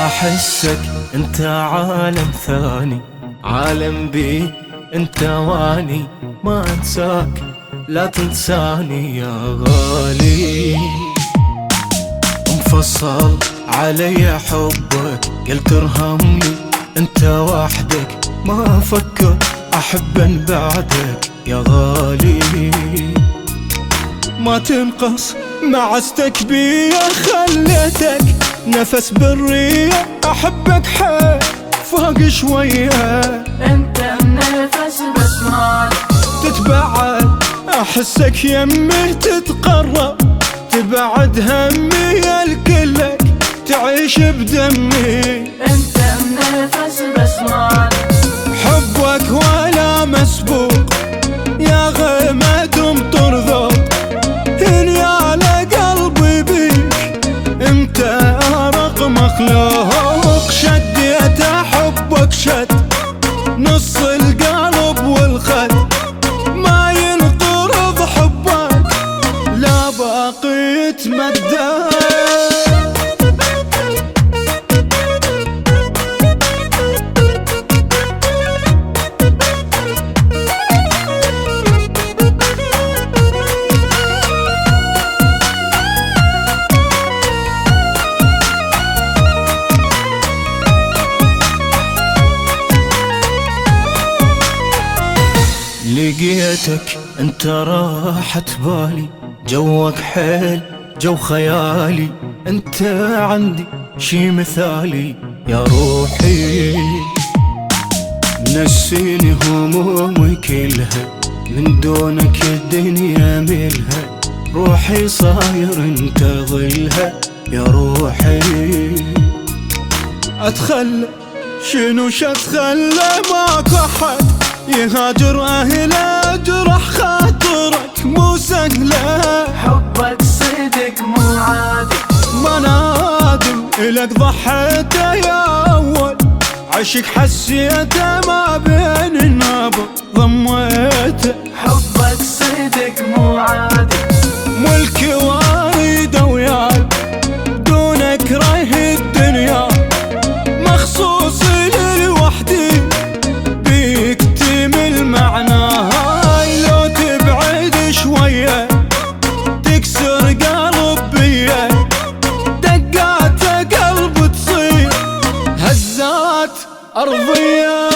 أحسك انت عالم ثاني، عالم بي انت واني، ما انساك لا تنساني يا غالي. انفصل علي حبك قلت ارهمني انت وحدك، ما افكر احب بعدك يا غالي. ما تنقص معزتك بيا، خليتك نفس بالريح، احبك حيل فوق شوية. انت النفس بس مالك تتبعد احسك يمي، تتقرب تبعد همي، الكلك تعيش بدمي. انت النفس بس مالك حبك ولا مسبوق يا غمد مطر ذوق، هني على قلبي بيك انت ارق مخلوق. شديت حبك شد نص القلب والخد، ما ينقرض حبك لا باقي يتمدد. لقيتك انت راحت بالي، جوك حيل جو خيالي، انت عندي شي مثالي يا روحي. نسيني همومي كلها، من دونك الدنيا ملها، روحي صاير انت ظلها يا روحي. اتخلى شنو اتخلى، ماكو احد يهاجر اهله، جرح خاطرك مو سهله. حبك صدق مو عادي، ما نادم الك ضحيته يا اول، عشق حسيته ما بين النابض ضميته. حبك صدق مو عادي، ملكي واريده وياي، دونك رايه الدنيا، مخصوص لوحدي بيك تمل معناها. لو تبعد شوية تكسر قلب بيا، دقات قلب تصير هزات أرضية.